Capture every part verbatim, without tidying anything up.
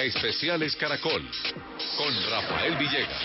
Especiales Caracol, con Rafael Villegas.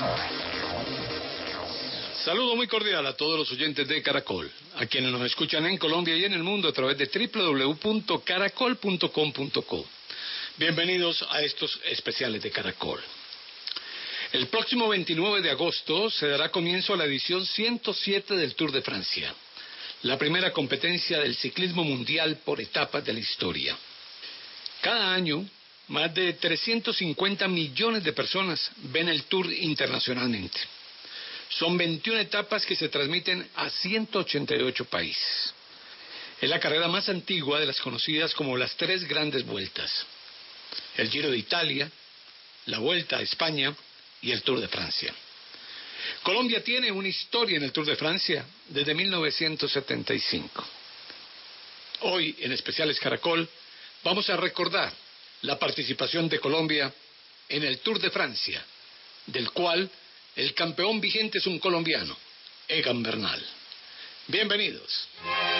Saludo muy cordial a todos los oyentes de Caracol, a quienes nos escuchan en Colombia y en el mundo a través de doble u doble u doble u punto caracol punto com punto co. Bienvenidos a estos especiales de Caracol. El próximo veintinueve de agosto se dará comienzo a la edición ciento siete del Tour de Francia, la primera competencia del ciclismo mundial por etapas de la historia. Cada año, más de trescientos cincuenta millones de personas ven el Tour internacionalmente. Son veintiuna etapas que se transmiten a ciento ochenta y ocho países. Es la carrera más antigua de las conocidas como las tres grandes vueltas: el Giro de Italia, la Vuelta a España y el Tour de Francia. Colombia tiene una historia en el Tour de Francia desde mil novecientos setenta y cinco. Hoy, en Especiales Caracol, vamos a recordar la participación de Colombia en el Tour de Francia, del cual el campeón vigente es un colombiano, Egan Bernal. Bienvenidos.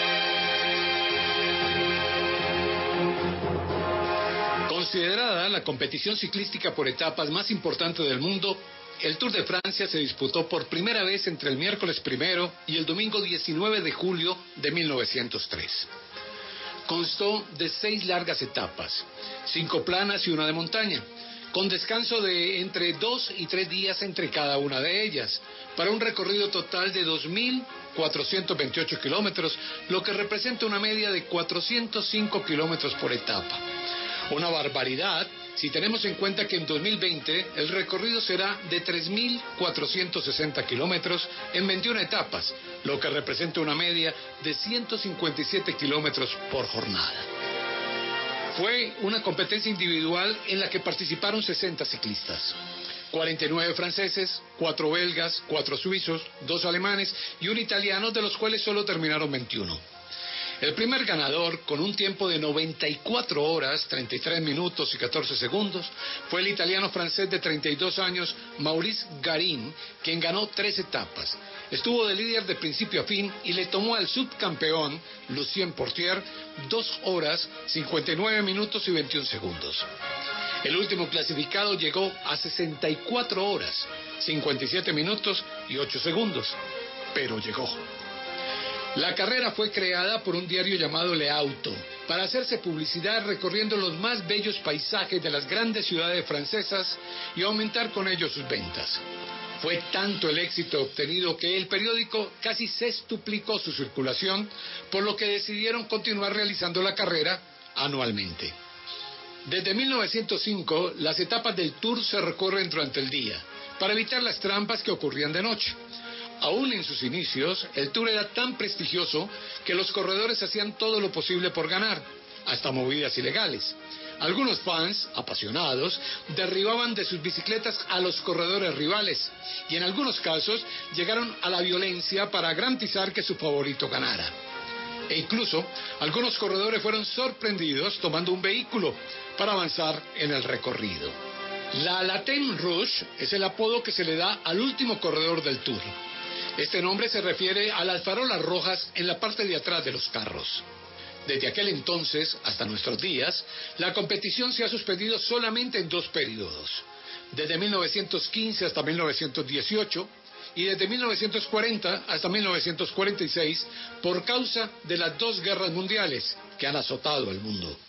Considerada la competición ciclística por etapas más importante del mundo, el Tour de Francia se disputó por primera vez entre el miércoles primero y el domingo diecinueve de julio de mil novecientos tres. Constó de seis largas etapas, cinco planas y una de montaña, con descanso de entre dos y tres días entre cada una de ellas, para un recorrido total de dos mil cuatrocientos veintiocho kilómetros, lo que representa una media de cuatrocientos cinco kilómetros por etapa. Una barbaridad si tenemos en cuenta que en dos mil veinte el recorrido será de tres mil cuatrocientos sesenta kilómetros en veintiuna etapas, lo que representa una media de ciento cincuenta y siete kilómetros por jornada. Fue una competencia individual en la que participaron sesenta ciclistas, cuarenta y nueve franceses, cuatro belgas, cuatro suizos, dos alemanes y un italiano, de los cuales solo terminaron veintiuno. El primer ganador, con un tiempo de noventa y cuatro horas, treinta y tres minutos y catorce segundos, fue el italiano-francés de treinta y dos años, Maurice Garin, quien ganó tres etapas. Estuvo de líder de principio a fin y le tomó al subcampeón, Lucien Portier, dos horas, cincuenta y nueve minutos y veintiún segundos. El último clasificado llegó a sesenta y cuatro horas, cincuenta y siete minutos y ocho segundos, pero llegó. La carrera fue creada por un diario llamado Le Auto para hacerse publicidad recorriendo los más bellos paisajes de las grandes ciudades francesas y aumentar con ello sus ventas. Fue tanto el éxito obtenido que el periódico casi sextuplicó su circulación, por lo que decidieron continuar realizando la carrera anualmente. Desde mil novecientos cinco, las etapas del Tour se recorren durante el día, para evitar las trampas que ocurrían de noche. Aún en sus inicios, el Tour era tan prestigioso que los corredores hacían todo lo posible por ganar, hasta movidas ilegales. Algunos fans, apasionados, derribaban de sus bicicletas a los corredores rivales y en algunos casos llegaron a la violencia para garantizar que su favorito ganara. E incluso, algunos corredores fueron sorprendidos tomando un vehículo para avanzar en el recorrido. La Latin Rouge es el apodo que se le da al último corredor del Tour. Este nombre se refiere a las farolas rojas en la parte de atrás de los carros. Desde aquel entonces hasta nuestros días, la competición se ha suspendido solamente en dos periodos, desde mil novecientos quince hasta mil novecientos dieciocho y desde mil novecientos cuarenta hasta mil novecientos cuarenta y seis, por causa de las dos guerras mundiales que han azotado al mundo.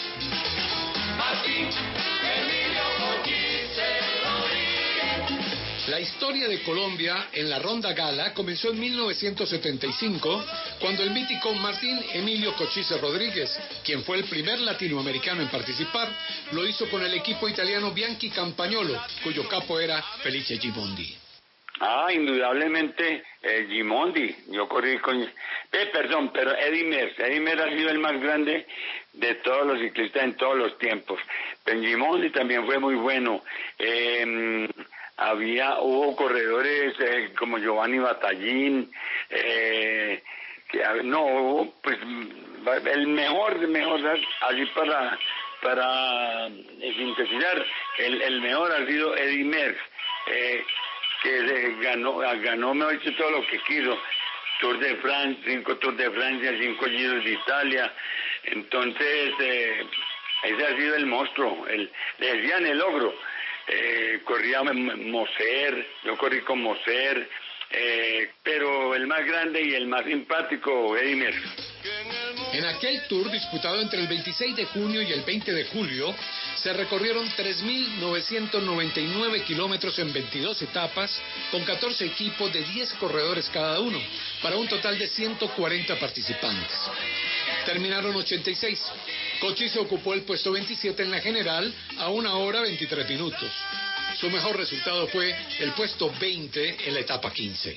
La historia de Colombia en la Ronda Gala comenzó en mil novecientos setenta y cinco, cuando el mítico Martín Emilio Cochise Rodríguez, quien fue el primer latinoamericano en participar, lo hizo con el equipo italiano Bianchi Campagnolo, cuyo capo era Felice Gimondi. Ah, indudablemente eh, Gimondi. Yo corrí con... Eh, perdón, pero Eddy Merckx. Eddy Merckx ha sido el más grande de todos los ciclistas en todos los tiempos. Pero Gimondi también fue muy bueno. Eh... Había, hubo corredores eh, como Giovanni Battaglin, eh, que no, pues el mejor, el mejor, así para para eh, sintetizar, el, el mejor ha sido Eddy Merckx, eh, que eh, ganó, ganó mejor dicho todo lo que quiso. Tour de Francia, cinco Tour de Francia, cinco Giros de Italia. Entonces, eh, ese ha sido el monstruo, el, le decían el ogro. Eh, corría Moser, yo corrí con Moser, eh, pero el más grande y el más simpático, Eddy Merckx. En aquel tour disputado entre el veintiséis de junio y el veinte de julio, se recorrieron tres mil novecientos noventa y nueve kilómetros en veintidós etapas, con catorce equipos de diez corredores cada uno, para un total de ciento cuarenta participantes. Terminaron ochenta y seis. Cochise ocupó el puesto veintisiete en la general a una hora veintitrés minutos. Su mejor resultado fue el puesto veinte en la etapa quince.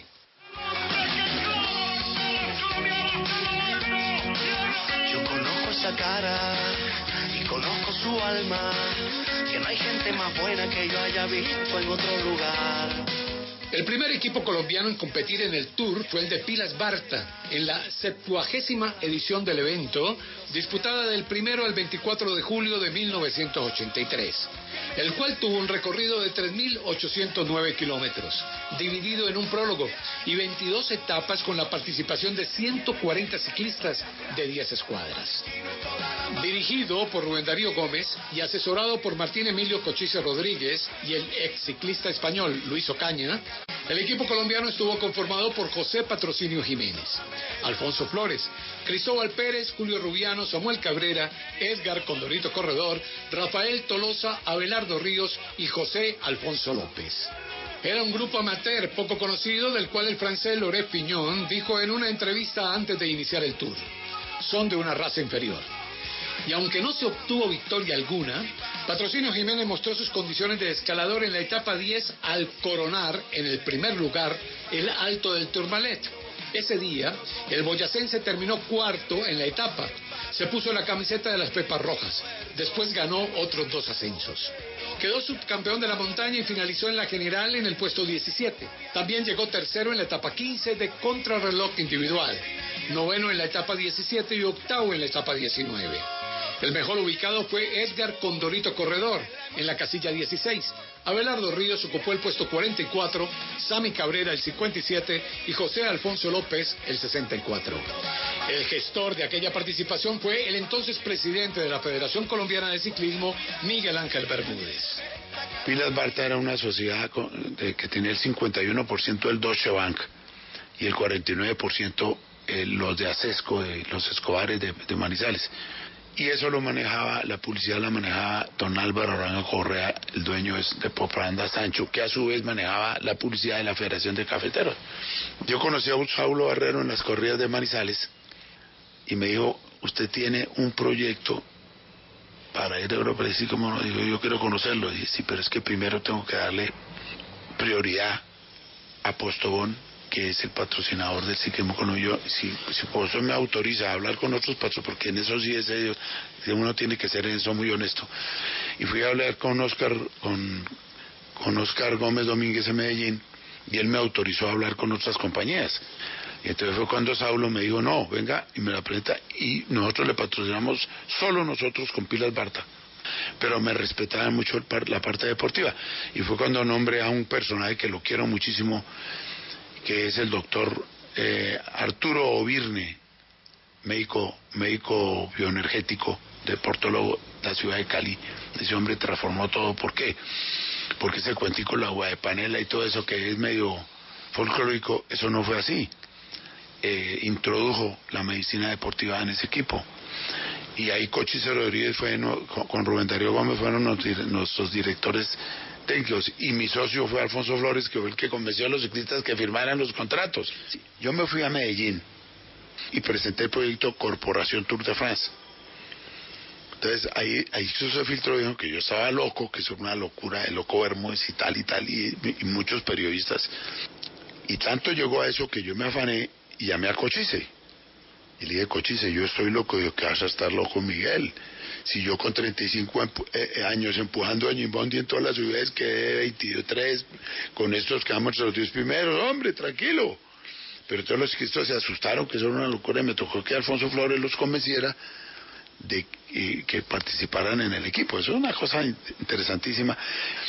Yo conozco esa cara y conozco su alma, que no hay gente más buena que yo haya visto en otro lugar. El primer equipo colombiano en competir en el Tour fue el de Pilas Barta, en la septuagésima edición del evento, disputada del primero al veinticuatro de julio de mil novecientos ochenta y tres, el cual tuvo un recorrido de tres mil ochocientos nueve kilómetros, dividido en un prólogo y veintidós etapas con la participación de ciento cuarenta ciclistas de diez escuadras. Dirigido por Rubén Darío Gómez y asesorado por Martín Emilio Cochise Rodríguez y el ex ciclista español Luis Ocaña, el equipo colombiano estuvo conformado por José Patrocinio Jiménez, Alfonso Flores, Cristóbal Pérez, Julio Rubiano, Samuel Cabrera, Edgar Condorito Corredor, Rafael Tolosa, Abelardo Ríos y José Alfonso López. Era un grupo amateur poco conocido, del cual el francés Laurent Fignon dijo en una entrevista antes de iniciar el Tour: son de una raza inferior. Y aunque no se obtuvo victoria alguna, Patrocinio Jiménez mostró sus condiciones de escalador en la etapa diez al coronar en el primer lugar el Alto del Tourmalet. Ese día, el boyacense terminó cuarto en la etapa. Se puso la camiseta de las Pepas Rojas. Después ganó otros dos ascensos. Quedó subcampeón de la montaña y finalizó en la general en el puesto diecisiete. También llegó tercero en la etapa quince de contrarreloj individual, noveno en la etapa diecisiete y octavo en la etapa diecinueve. El mejor ubicado fue Edgar Condorito Corredor, en la casilla dieciséis. Abelardo Ríos ocupó el puesto cuarenta y cuatro, Sami Cabrera el cincuenta y siete y José Alfonso López el sesenta y cuatro. El gestor de aquella participación fue el entonces presidente de la Federación Colombiana de Ciclismo, Miguel Ángel Bermúdez. Pilas Barta era una sociedad que tenía el cincuenta y uno por ciento del Deutsche Bank y el cuarenta y nueve por ciento los de Acesco, de los Escobares de, de Manizales. Y eso lo manejaba, la publicidad la manejaba don Álvaro Arango Correa, el dueño de Propaganda Sancho, que a su vez manejaba la publicidad de la Federación de Cafeteros. Yo conocí a Saulo Barrero en las corridas de Manizales y me dijo: usted tiene un proyecto para ir a Europa. Le dije: ¿cómo no? Digo, yo quiero conocerlo. Y dije: sí, pero es que primero tengo que darle prioridad a Postobón, que es el patrocinador del ciclismo con yo. Si, si por eso me autoriza a hablar con otros patrocinadores, porque en eso sí es ellos, uno tiene que ser en eso muy honesto. Y fui a hablar con Oscar, con, con Oscar Gómez Domínguez en Medellín, y él me autorizó a hablar con otras compañías. Y entonces fue cuando Saulo me dijo: no, venga, y me la presenta, y nosotros le patrocinamos solo nosotros con Pilas Barta. Pero me respetaban mucho el, la parte deportiva. Y fue cuando nombré a un personaje que lo quiero muchísimo, que es el doctor eh, Arturo Ovirne, médico, médico bioenergético, deportólogo de la ciudad de Cali. Ese hombre transformó todo. ¿Por qué? Porque ese cuentico, la agua de panela y todo eso que es medio folclórico, eso no fue así. Eh, introdujo la medicina deportiva en ese equipo. Y ahí Cochise Rodríguez fue, no, con, con Rubén Darío Gómez fueron nuestros, nuestros directores técnicos, y mi socio fue Alfonso Flores, que fue el que convenció a los ciclistas que firmaran los contratos. Yo me fui a Medellín y presenté el proyecto Corporación Tour de France. Entonces ahí, ahí se filtró, dijo que yo estaba loco, que eso era una locura, de loco Bermúdez y tal y tal, y, y muchos periodistas. Y tanto llegó a eso que yo me afané y llamé a Cochise. Y le dije: Cochise, yo estoy loco. Digo: ¿qué vas a estar loco, Miguel? Si yo con treinta y cinco empu eh, años empujando a Gimondi en todas las ciudades, que veintitrés, con estos quedamos entre los diez primeros, hombre, tranquilo. Pero todos los ciclistas se asustaron, que eso era una locura, y me tocó que Alfonso Flores los convenciera de eh, que participaran en el equipo. Eso es una cosa interesantísima.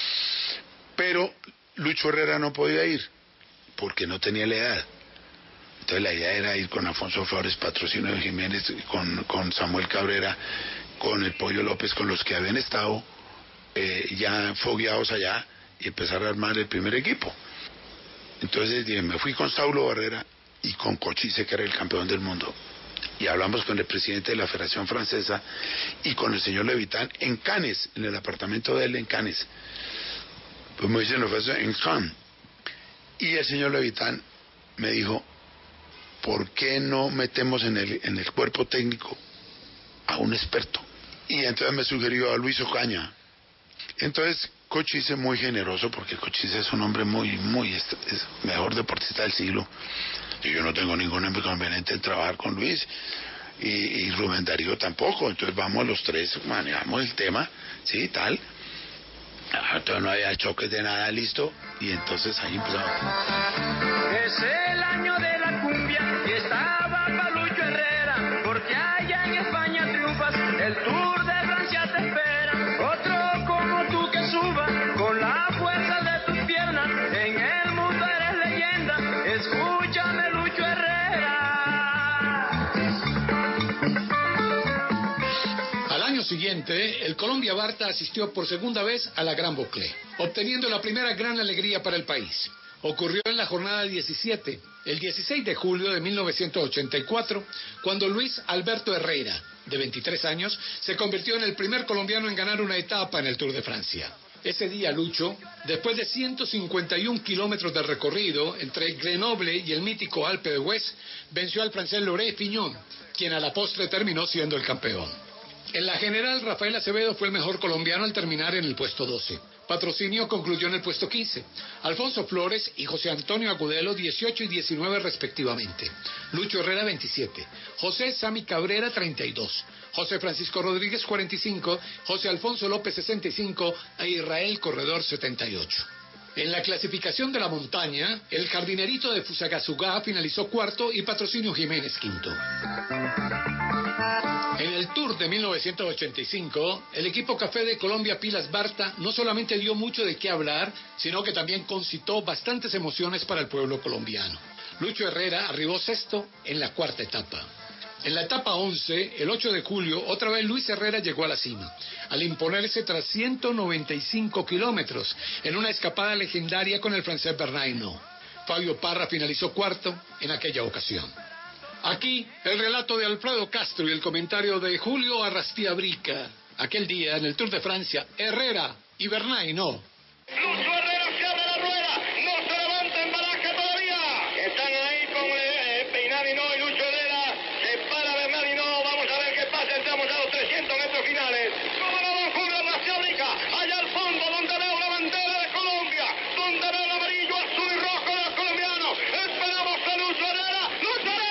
Pero Lucho Herrera no podía ir, porque no tenía la edad. Entonces la idea era ir con Alfonso Flores, Patrocinio de Jiménez, con, con Samuel Cabrera con el Pollo López, con los que habían estado eh, ya fogueados allá, y empezar a armar el primer equipo. Entonces dije, me fui con Saulo Barrera y con Cochise, que era el campeón del mundo, y hablamos con el presidente de la Federación Francesa y con el señor Levitan en Cannes, en el apartamento de él en Cannes. Pues me dicen, lo fue en Cannes. Y el señor Levitan me dijo, ¿por qué no metemos en el, en el cuerpo técnico a un experto? Y entonces me sugirió a Luis Ocaña. Entonces Cochise, muy generoso, porque Cochise es un hombre muy, muy, es mejor deportista del siglo, y yo no tengo ningún inconveniente en trabajar con Luis, y, y Rubén Darío tampoco. Entonces vamos los tres, manejamos el tema, sí, tal. Entonces no había choques de nada, listo, y entonces ahí empezamos. Es el año de la cumbia y estaba Palucho Herrera, porque allá en España triunfas, el Tour de Francia te espera. Otro como tú que suba con la fuerza de tus piernas, en el mundo eres leyenda, escúchame Lucho Herrera. Al año siguiente, el Colombia Barta asistió por segunda vez a la Gran Boucle, obteniendo la primera gran alegría para el país. Ocurrió en la jornada diecisiete, el dieciséis de julio de mil novecientos ochenta y cuatro, cuando Luis Alberto Herrera, de veintitrés años, se convirtió en el primer colombiano en ganar una etapa en el Tour de Francia. Ese día, Lucho, después de ciento cincuenta y un kilómetros de recorrido entre Grenoble y el mítico Alpe d'Huez, venció al francés Laurent Fignon, quien a la postre terminó siendo el campeón. En la general, Rafael Acevedo fue el mejor colombiano al terminar en el puesto doce. Patrocinio concluyó en el puesto quince. Alfonso Flores y José Antonio Agudelo, dieciocho y diecinueve respectivamente. Lucho Herrera, veintisiete. José Sami Cabrera, treinta y dos. José Francisco Rodríguez, cuarenta y cinco. José Alfonso López, sesenta y cinco. E Israel Corredor, setenta y ocho. En la clasificación de la montaña, el jardinerito de Fusagasugá finalizó cuarto y Patrocinio Jiménez quinto. En el Tour de mil novecientos ochenta y cinco, el equipo Café de Colombia Pilas Barta no solamente dio mucho de qué hablar, sino que también concitó bastantes emociones para el pueblo colombiano. Lucho Herrera arribó sexto en la cuarta etapa. En la etapa once, el ocho de julio, otra vez Luis Herrera llegó a la cima, al imponerse tras ciento noventa y cinco kilómetros, en una escapada legendaria con el francés Bernard Hinault. Fabio Parra finalizó cuarto en aquella ocasión. Aquí, el relato de Alfredo Castro y el comentario de Julio Arrastiabrica. Aquel día, en el Tour de Francia, Herrera y Bernard Hinault. Lucho Herrera se abre la rueda, no se levanta en baraja todavía. Están ahí con eh, Bernard Hinault y Lucho Herrera. Se para Bernard Hinault, vamos a ver qué pasa. Entramos a los trescientos metros finales. Como no, don Julio Arrastiabrica, allá al fondo, donde veo la bandera de Colombia, donde veo el amarillo, azul y rojo de los colombianos. Esperamos a Lucho Herrera, Lucho Herrera.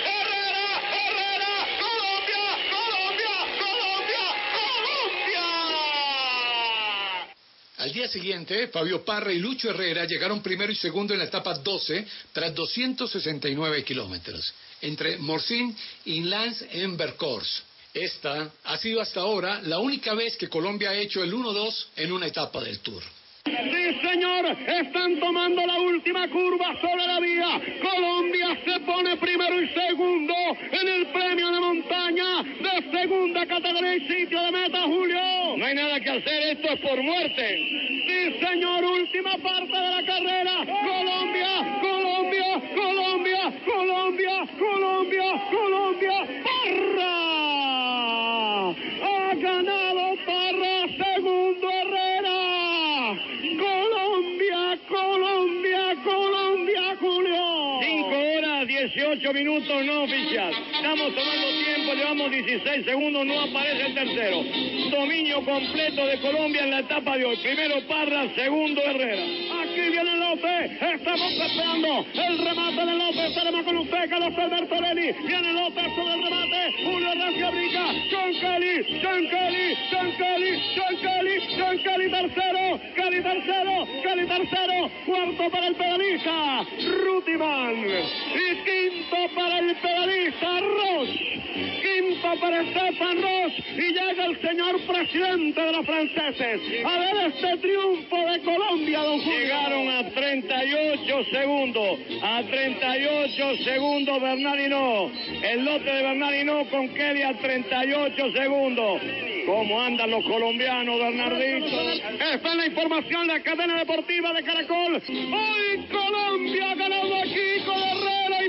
Al día siguiente, Fabio Parra y Lucho Herrera llegaron primero y segundo en la etapa doce, tras doscientos sesenta y nueve kilómetros, entre Morsin y Lens-en-Vercors. Esta ha sido hasta ahora la única vez que Colombia ha hecho el uno dos en una etapa del Tour. Sí, señor, están tomando la última curva sobre la vía. Colombia se pone primero y segundo en el premio de montaña de segunda categoría y sitio de meta, Julio. No hay nada que hacer, esto es por muerte. Sí, señor, última parte de la carrera. Colombia, Colombia, Colombia, Colombia, Colombia, Colombia. Parra ha ganado Parra, segundo Herrera. Colombia, Colombia, Colombia, Julio. cinco horas, dieciocho minutos no oficial. Estamos tomando tiempo, llevamos dieciséis segundos, no aparece el tercero. Dominio completo de Colombia en la etapa de hoy. Primero Parra, segundo Herrera. Aquí viene López, estamos esperando el remate de López. Estaremos con usted, Carlos Alberto Lely. Viene López con el remate, Julio Arrastiabrica, John Kelly, John Kelly, John Kelly, Sean Kelly, Sean Kelly tercero, Kelly tercero, Kelly tercero, cuarto para el pedalista, Rutiman, y quinto para el pedalista, Roche, quinto para Stefan Roche, y llega el señor presidente de los franceses a ver este triunfo de Colombia, don Julio. Llegaron a treinta y ocho segundos, a treinta y ocho segundos Bernard Hinault, el lote de Bernard Hinault con Kelly a treinta y ocho segundos. ¿Cómo andan los colombianos, Bernardito? Está en la información la cadena deportiva de Caracol. Hoy Colombia ha ganado aquí con Herrera y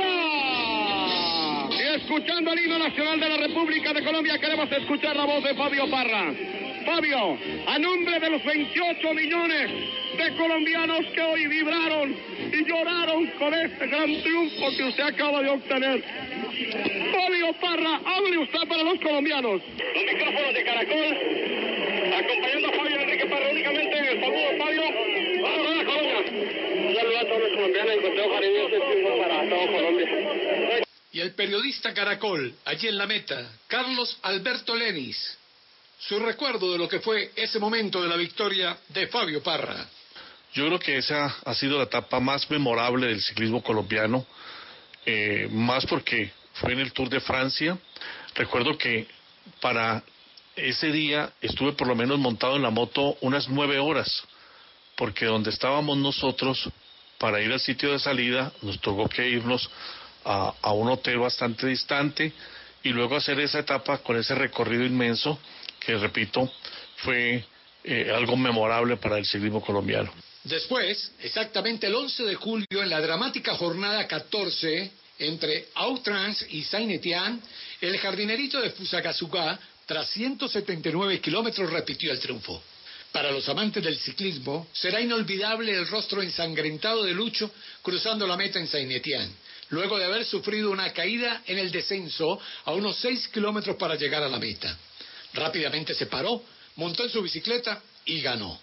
Parra. Y escuchando el himno nacional de la República de Colombia, queremos escuchar la voz de Fabio Parra. Fabio, a nombre de los veintiocho millones de colombianos que hoy vibraron y lloraron con este gran triunfo que usted acaba de obtener. Fabio Parra, hable usted para los colombianos. Los micrófonos de Caracol, acompañando a Fabio Enrique Parra únicamente. Saludos, Fabio. Vamos a Colombia. Un saludo a todos los colombianos y con todo cariño este triunfo para todo Colombia. Y el periodista Caracol, allí en la meta, Carlos Alberto Lenis, su recuerdo de lo que fue ese momento de la victoria de Fabio Parra. Yo creo que esa ha sido la etapa más memorable del ciclismo colombiano, eh, más porque fue en el Tour de Francia. Recuerdo que para ese día estuve por lo menos montado en la moto unas nueve horas, porque donde estábamos nosotros, para ir al sitio de salida, nos tocó que irnos a, a un hotel bastante distante y luego hacer esa etapa con ese recorrido inmenso que, repito, fue eh, algo memorable para el ciclismo colombiano. Después, exactamente el once de julio, en la dramática jornada catorce, entre Autrans y Saint-Étienne, el jardinerito de Fusagasugá, tras ciento setenta y nueve kilómetros, repitió el triunfo. Para los amantes del ciclismo, será inolvidable el rostro ensangrentado de Lucho cruzando la meta en Saint-Étienne, luego de haber sufrido una caída en el descenso a unos seis kilómetros para llegar a la meta. Rápidamente se paró, montó en su bicicleta y ganó.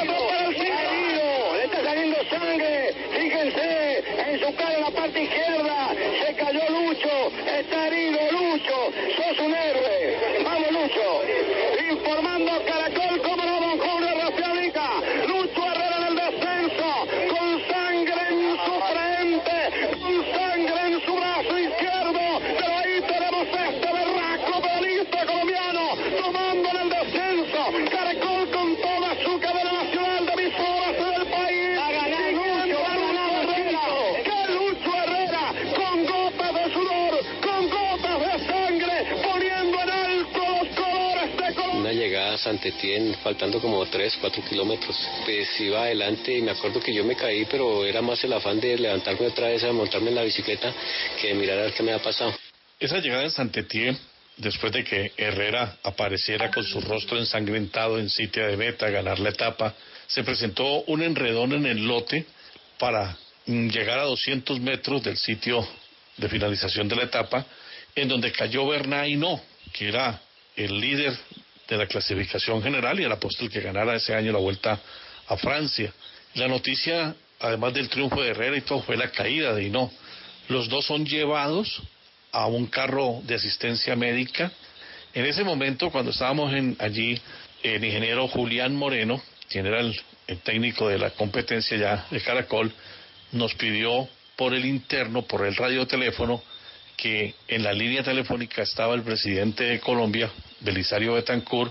Le está saliendo sangre, fíjense, en su cara en la parte izquierda, se cayó Lucho, está herido Lucho, sos un héroe, vamos Lucho, informando Caracol, como no, don Julio Rafiadica, Lucho Herrera en el descenso, con sangre en su frente, con sangre en su brazo izquierdo, pero ahí tenemos este berraco pedalista colombiano, tomando en el descenso, Caracol con toda su cadena nacional de emisoras del país. Ha ganado Lucho, ha ganado Herrera. ¡Qué Lucho Herrera! Con gotas de sudor, con gotas de sangre, poniendo en alto los colores de Colombia. Una llegada a Saint-Étienne, faltando como tres, cuatro kilómetros. Pues iba adelante y me acuerdo que yo me caí, pero era más el afán de levantarme otra vez a montarme en la bicicleta que de mirar a ver qué me ha pasado. Esa llegada en Saint-Étienne, después de que Herrera apareciera con su rostro ensangrentado en sitio de meta a ganar la etapa, se presentó un enredón en el lote para llegar a doscientos metros del sitio de finalización de la etapa, en donde cayó Bernard Hinault, que era el líder de la clasificación general y el apóstol que ganara ese año la Vuelta a Francia. La noticia, además del triunfo de Herrera y todo, fue la caída de Hinault. Los dos son llevados a un carro de asistencia médica. En ese momento, cuando estábamos en, allí, el ingeniero Julián Moreno, quien era el, el técnico de la competencia ya de Caracol, nos pidió por el interno, por el radioteléfono, que en la línea telefónica estaba el presidente de Colombia, Belisario Betancourt,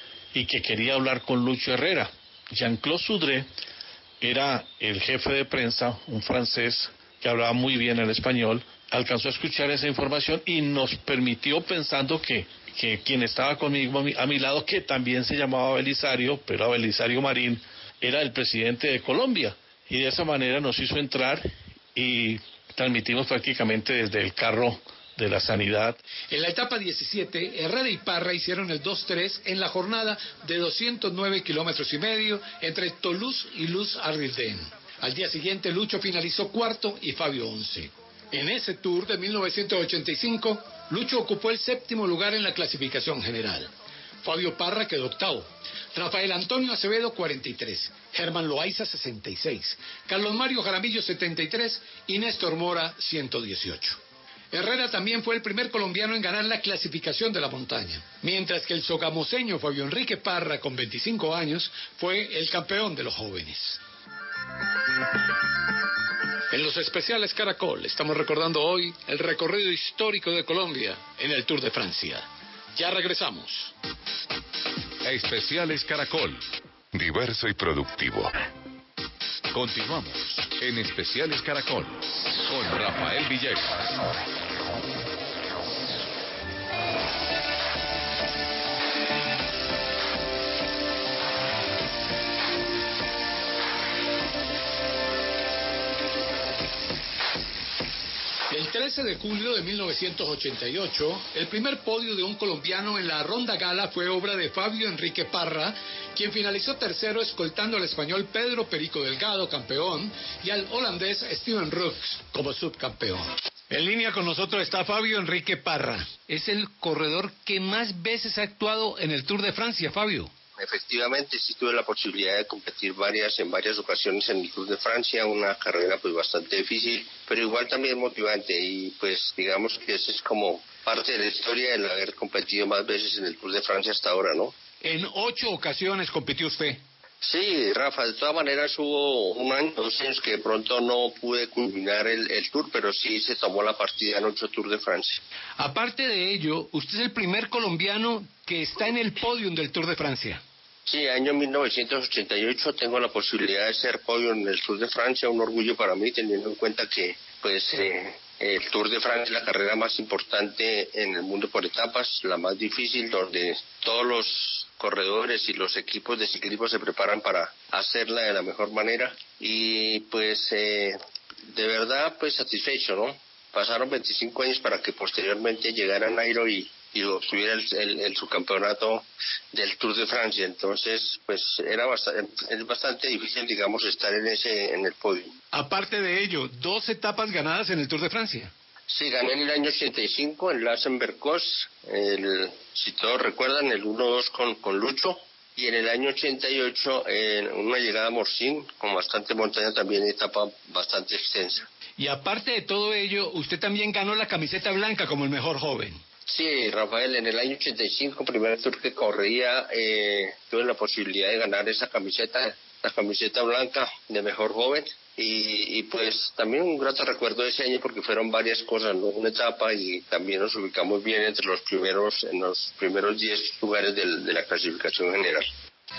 y que quería hablar con Lucho Herrera. Jean-Claude Soudré era el jefe de prensa, un francés que hablaba muy bien el español, alcanzó a escuchar esa información y nos permitió, pensando que, que quien estaba conmigo a mi, a mi lado, que también se llamaba Belisario, pero Belisario Marín, era el presidente de Colombia, y de esa manera nos hizo entrar y transmitimos prácticamente desde el carro de la sanidad. En la etapa diecisiete, Herrera y Parra hicieron el dos tres en la jornada de doscientos nueve kilómetros y medio entre Toulouse y Luz-Ardiden. Al día siguiente, Lucho finalizó cuarto y Fabio once. En ese Tour de mil novecientos ochenta y cinco, Lucho ocupó el séptimo lugar en la clasificación general. Fabio Parra quedó octavo. Rafael Antonio Acevedo, cuarenta y tres. Germán Loaiza, sesenta y seis. Carlos Mario Jaramillo, setenta y tres. Y Néstor Mora, ciento dieciocho. Herrera también fue el primer colombiano en ganar la clasificación de la montaña, mientras que el sogamoseño Fabio Enrique Parra, con veinticinco años, fue el campeón de los jóvenes. En los especiales Caracol estamos recordando hoy el recorrido histórico de Colombia en el Tour de Francia. Ya regresamos. Especiales Caracol, diverso y productivo. Continuamos en Especiales Caracol con Rafael Villegas. El trece de julio de mil novecientos ochenta y ocho, el primer podio de un colombiano en la Ronda Gala fue obra de Fabio Enrique Parra, quien finalizó tercero escoltando al español Pedro Perico Delgado, campeón, y al holandés Steven Rooks como subcampeón. En línea con nosotros está Fabio Enrique Parra. Es el corredor que más veces ha actuado en el Tour de Francia, Fabio. Efectivamente, sí tuve la posibilidad de competir varias en varias ocasiones en el Tour de Francia, una carrera pues bastante difícil, pero igual también motivante, y pues digamos que eso es como parte de la historia, el haber competido más veces en el Tour de Francia hasta ahora, ¿no? En ocho ocasiones compitió usted. Sí, Rafa, de todas maneras hubo un año, dos años que de pronto no pude culminar el, el Tour, pero sí se tomó la partida en ocho Tour de Francia. Aparte de ello, usted es el primer colombiano que está en el podium del Tour de Francia. Sí, año mil novecientos ochenta y ocho tengo la posibilidad de ser podio en el Tour de Francia, un orgullo para mí, teniendo en cuenta que pues eh, el Tour de Francia es la carrera más importante en el mundo por etapas, la más difícil, donde todos los corredores y los equipos de ciclismo se preparan para hacerla de la mejor manera, y pues eh, de verdad pues satisfecho, ¿no? Pasaron veinticinco años para que posteriormente llegara Nairo y y obtuviera el, el, el subcampeonato del Tour de Francia. Entonces, pues era bastante, es bastante difícil, digamos, estar en ese en el podio. Aparte de ello, dos etapas ganadas en el Tour de Francia. Sí, gané en el año ochenta y cinco en Lassen-Bercos, el, si todos recuerdan, el uno dos con, con Lucho, y en el año ochenta y ocho en una llegada a Morcín, con bastante montaña, también etapa bastante extensa. Y aparte de todo ello, usted también ganó la camiseta blanca como el mejor joven. Sí, Rafael, en el año ochenta y cinco, primer Tour que corría, eh, tuve la posibilidad de ganar esa camiseta, la camiseta blanca de mejor joven, y, y pues también un grato recuerdo de ese año porque fueron varias cosas, ¿no? Una etapa, y también nos ubicamos bien entre los primeros, en los primeros diez lugares del, de la clasificación general.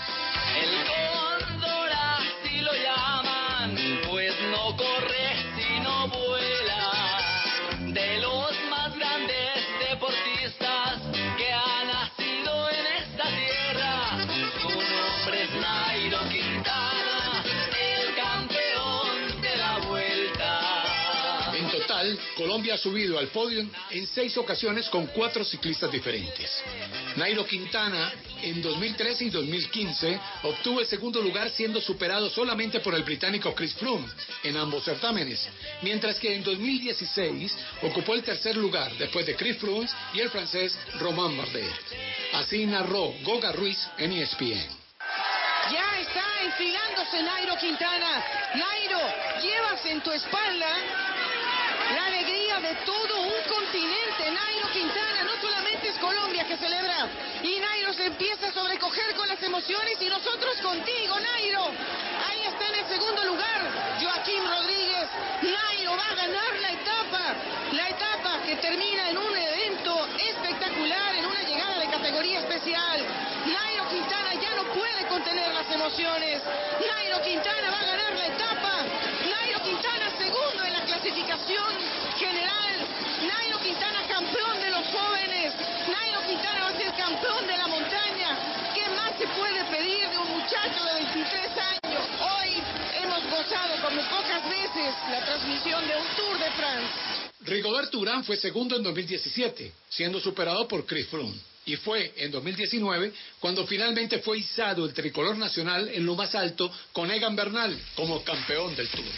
El cóndor así lo llaman, pues no corre sino vuela, de los más grandes deportistas que ha nacido en esta tierra. Su nombre es Nairo Quintana, el campeón de la Vuelta. En total, Colombia ha subido al podio en seis ocasiones con cuatro ciclistas diferentes. Nairo Quintana, en dos mil trece y dos mil quince, obtuvo el segundo lugar, siendo superado solamente por el británico Chris Froome en ambos certámenes, mientras que en dos mil dieciséis ocupó el tercer lugar después de Chris Froome y el francés Romain Bardet. Así narró Goga Ruiz en E S P N. Ya está enfilándose Nairo Quintana. Nairo, llevas en tu espalda la alegría de todo un continente. Nairo Quintana, no solamente es Colombia que celebra, y Nairo se empieza a sobrecoger con las emociones, y nosotros contigo, Nairo. Ahí está en el segundo lugar Joaquín Rodríguez. Nairo va a ganar la etapa, la etapa que termina en un evento espectacular, en una llegada de categoría especial. Nairo Quintana ya no puede contener las emociones. Nairo Quintana va a ganar la etapa. Nairo Quintana segundo en la clasificación general. Nairo Quintana campeón de los jóvenes. Nairo Quintana va a ser campeón de la montaña. ¿Qué más se puede pedir de un muchacho de veintitrés años? Hoy hemos gozado como pocas veces la transmisión de un Tour de France. Rigoberto Urán fue segundo en dos mil diecisiete, siendo superado por Chris Froome. Y fue en dos mil diecinueve cuando finalmente fue izado el tricolor nacional en lo más alto con Egan Bernal como campeón del Tour.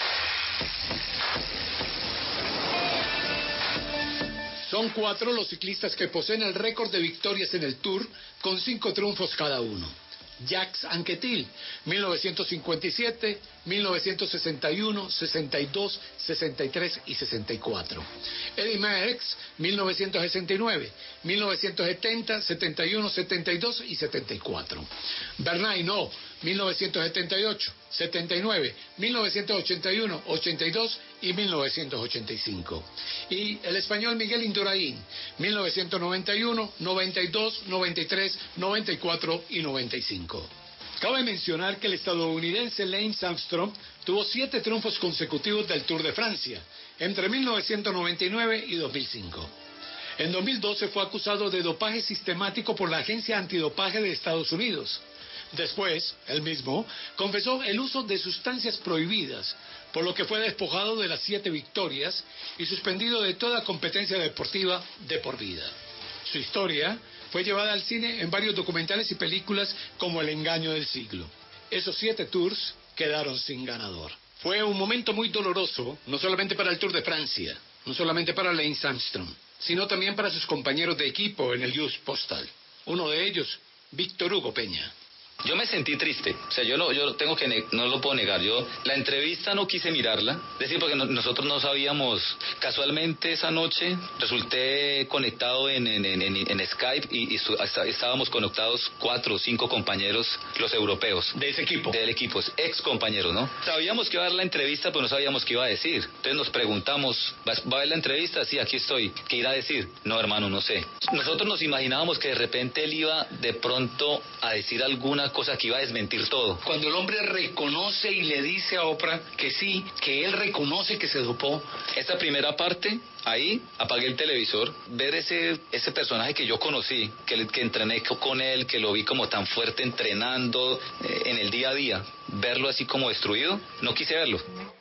Son cuatro los ciclistas que poseen el récord de victorias en el Tour, con cinco triunfos cada uno. Jacques Anquetil, mil novecientos cincuenta y siete, mil novecientos sesenta y uno, sesenta y dos, sesenta y tres y sesenta y cuatro. Eddy Merckx, mil novecientos sesenta y nueve, mil novecientos setenta, setenta y uno, setenta y dos y setenta y cuatro. Bernard Hinault, mil novecientos setenta y ocho, setenta y nueve, mil novecientos ochenta y uno, ochenta y dos y mil novecientos ochenta y cinco. Y el español Miguel Indurain, mil novecientos noventa y uno, noventa y dos, noventa y tres, noventa y cuatro y noventa y cinco. Cabe mencionar que el estadounidense Lance Armstrong tuvo siete triunfos consecutivos del Tour de Francia entre mil novecientos noventa y nueve y dos mil cinco. En dos mil doce fue acusado de dopaje sistemático por la Agencia Antidopaje de Estados Unidos. Después, él mismo confesó el uso de sustancias prohibidas, por lo que fue despojado de las siete victorias y suspendido de toda competencia deportiva de por vida. Su historia fue llevada al cine en varios documentales y películas como El engaño del siglo. Esos siete tours quedaron sin ganador. Fue un momento muy doloroso, no solamente para el Tour de Francia, no solamente para Lance Armstrong, sino también para sus compañeros de equipo en el Just Postal. Uno de ellos, Víctor Hugo Peña. Yo me sentí triste, o sea, yo no, yo tengo que ne- no lo puedo negar. Yo la entrevista no quise mirarla, es decir, porque no, nosotros no sabíamos. Casualmente esa noche resulté conectado en, en, en, en, en Skype y, y su, hasta, estábamos conectados cuatro o cinco compañeros, los europeos. ¿De ese equipo? Del equipo, ex compañeros, ¿no? Sabíamos que iba a dar la entrevista, pero no sabíamos qué iba a decir. Entonces nos preguntamos, ¿va, va a ver la entrevista? Sí, aquí estoy. ¿Qué irá a decir? No, hermano, no sé. Nosotros nos imaginábamos que de repente él iba de pronto a decir alguna cosa que iba a desmentir todo. Cuando el hombre reconoce y le dice a Oprah que sí, que él reconoce que se dopó. Esta primera parte, ahí apagué el televisor, ver ese ese personaje que yo conocí, que, que entrené con él, que lo vi como tan fuerte entrenando eh, en el día a día, verlo así como destruido, no quise verlo.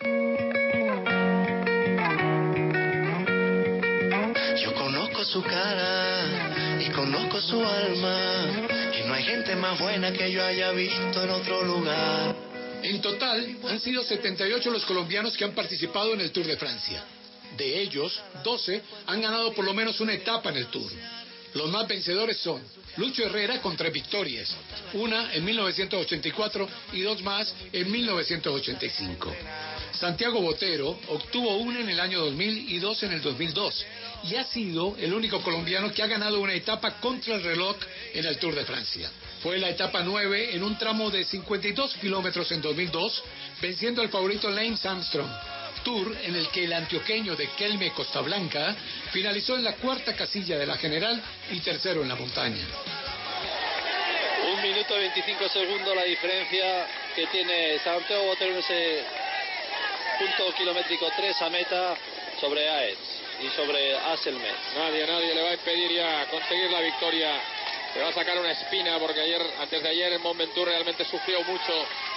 Yo conozco su cara y conozco su alma, y no hay gente más buena que yo haya visto en otro lugar. En total, han sido setenta y ocho los colombianos que han participado en el Tour de Francia. De ellos, doce han ganado por lo menos una etapa en el Tour. Los más vencedores son Lucho Herrera con tres victorias, una en mil novecientos ochenta y cuatro y dos más en mil novecientos ochenta y cinco. Santiago Botero obtuvo una en el año dos mil y dos en el dos mil dos y ha sido el único colombiano que ha ganado una etapa contra el reloj en el Tour de Francia. Fue la etapa nueve en un tramo de cincuenta y dos kilómetros en dos mil dos, venciendo al favorito Lance Armstrong. Tour en el que el antioqueño de Kelme Costa Blanca finalizó en la cuarta casilla de la general y tercero en la montaña. Un minuto veinticinco segundos la diferencia que tiene Santiago Botero en ese punto kilométrico tres a meta sobre Aetz y sobre Asselmet. Nadie, nadie le va a impedir ya conseguir la victoria. Le va a sacar una espina porque ayer, antes de ayer, en Mont Ventoux realmente sufrió mucho.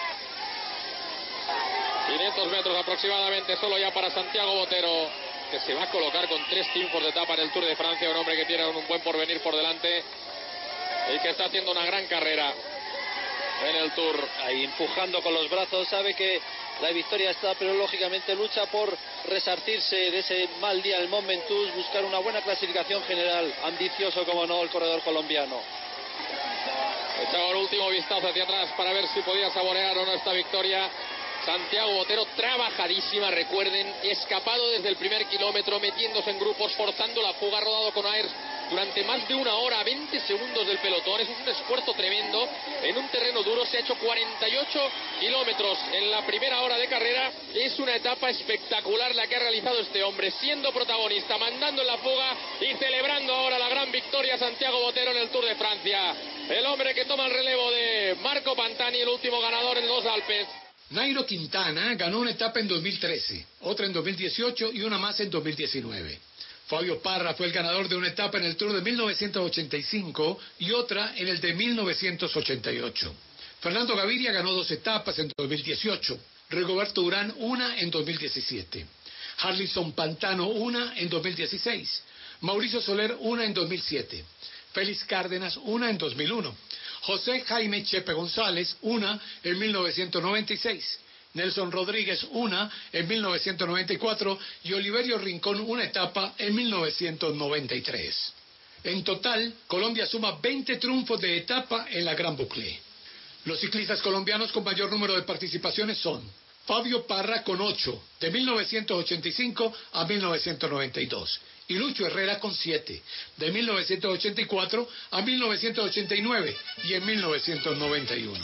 quinientos metros aproximadamente solo ya para Santiago Botero, que se va a colocar con tres triunfos de etapa en el Tour de Francia, un hombre que tiene un buen porvenir por delante y que está haciendo una gran carrera en el Tour. Ahí empujando con los brazos, sabe que la victoria está, pero lógicamente lucha por resarcirse de ese mal día del Mont Ventoux, buscar una buena clasificación general, ambicioso como no el corredor colombiano. Echaba un último vistazo hacia atrás para ver si podía saborear o no esta victoria. Santiago Botero trabajadísima, recuerden, escapado desde el primer kilómetro, metiéndose en grupos, forzando la fuga, rodado con Aers durante más de una hora, veinte segundos del pelotón. Eso es un esfuerzo tremendo en un terreno duro. Se ha hecho cuarenta y ocho kilómetros en la primera hora de carrera. Es una etapa espectacular la que ha realizado este hombre, siendo protagonista, mandando en la fuga y celebrando ahora la gran victoria Santiago Botero en el Tour de Francia. El hombre que toma el relevo de Marco Pantani, el último ganador en los Alpes. Nairo Quintana ganó una etapa en dos mil trece, otra en dos mil dieciocho y una más en dos mil diecinueve. Fabio Parra fue el ganador de una etapa en el Tour de mil novecientos ochenta y cinco y otra en el de mil novecientos ochenta y ocho. Fernando Gaviria ganó dos etapas en dos mil dieciocho, Rigoberto Urán una en dos mil diecisiete, Harlison Pantano una en dos mil dieciséis, Mauricio Soler una en dos mil siete, Félix Cárdenas una en dos mil uno, José Jaime Chepe González una en mil novecientos noventa y seis, Nelson Rodríguez una en mil novecientos noventa y cuatro y Oliverio Rincón una etapa en mil novecientos noventa y tres. En total, Colombia suma veinte triunfos de etapa en la Gran Boucle. Los ciclistas colombianos con mayor número de participaciones son Fabio Parra con ocho, de mil novecientos ochenta y cinco a mil novecientos noventa y dos, y Lucho Herrera con siete, de mil novecientos ochenta y cuatro a mil novecientos ochenta y nueve y en mil novecientos noventa y uno.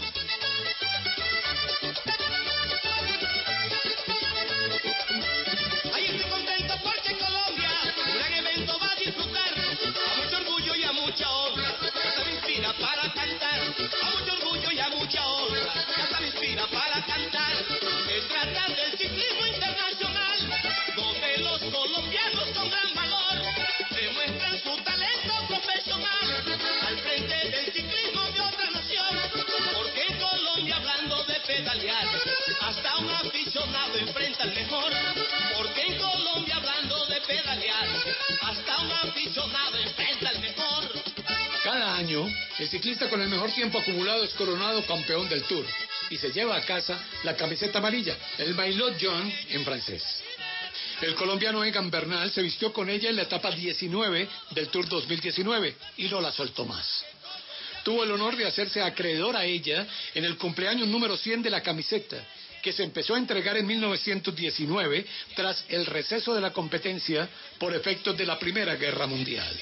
Ay, estoy contento porque Colombia, un gran evento va a disfrutar, a mucho orgullo y a mucha honra, hasta me inspira para cantar, a mucho orgullo y a mucha honra, hasta me inspira para cantar. Se trata del ciclismo internacional, donde los colombianos con gran valor demuestran su talento profesional al frente del ciclismo de otra nación, porque en Colombia, hablando de pedalear, hasta un aficionado enfrenta al mejor, porque en Colombia, hablando de pedalear, hasta un aficionado enfrenta al mejor. Cada año, el ciclista con el mejor tiempo acumulado es coronado campeón del Tour y se lleva a casa la camiseta amarilla, el maillot jaune en francés. El colombiano Egan Bernal se vistió con ella en la etapa diecinueve del Tour dos mil diecinueve y no la soltó más. Tuvo el honor de hacerse acreedor a ella en el cumpleaños número cien de la camiseta, que se empezó a entregar en mil novecientos diecinueve tras el receso de la competencia por efectos de la Primera Guerra Mundial.